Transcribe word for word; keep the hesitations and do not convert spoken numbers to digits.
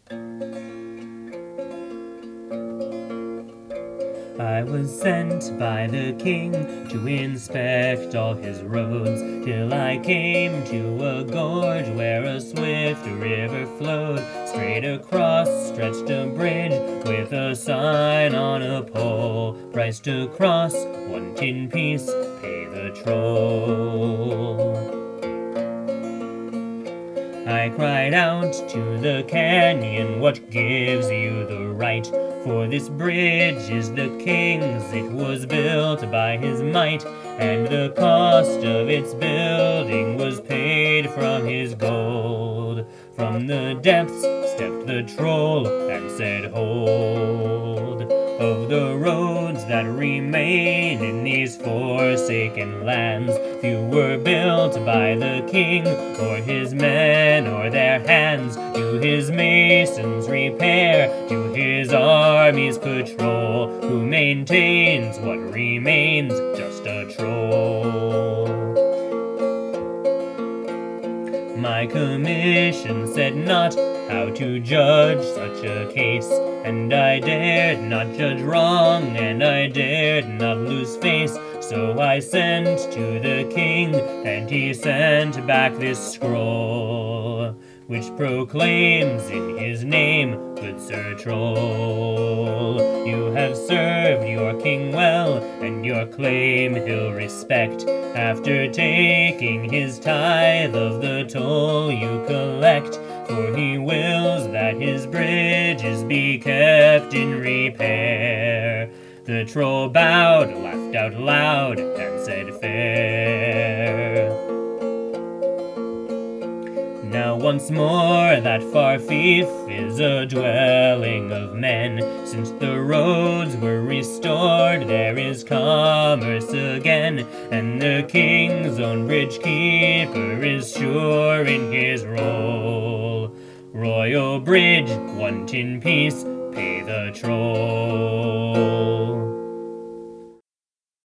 I was sent by the king to inspect all his roads, till I came to a gorge where a swift river flowed. Straight across stretched a bridge with a sign on a pole, price to cross, one tin piece, pay the troll. I cried out to the canyon, what gives you the right? For this bridge is the king's, it was built by his might, and the cost of its building was paid from his gold. From the depths stepped the troll and said, hold. Of the roads that remain in these forsaken lands, few were built by the king, or his men, or their hands. To his masons repair, to his armies patrol, who maintains what remains, just a troll. My commission said not how to judge such a case, and I dared not judge wrong, and I dared not lose face. So I sent to the king, and he sent back this scroll, which proclaims in his name, good Sir Troll, you have served your king well, and your claim he'll respect, after taking his tithe of the toll you collect. For he wills that his bridges be kept in repair. The troll bowed, laughed out loud, and said fair. Now once more that far fief is a dwelling of men. Since the roads were restored, there is commerce again, and the king's own bridge keeper is sure in his roll. Royal bridge, one tin piece, pay the troll.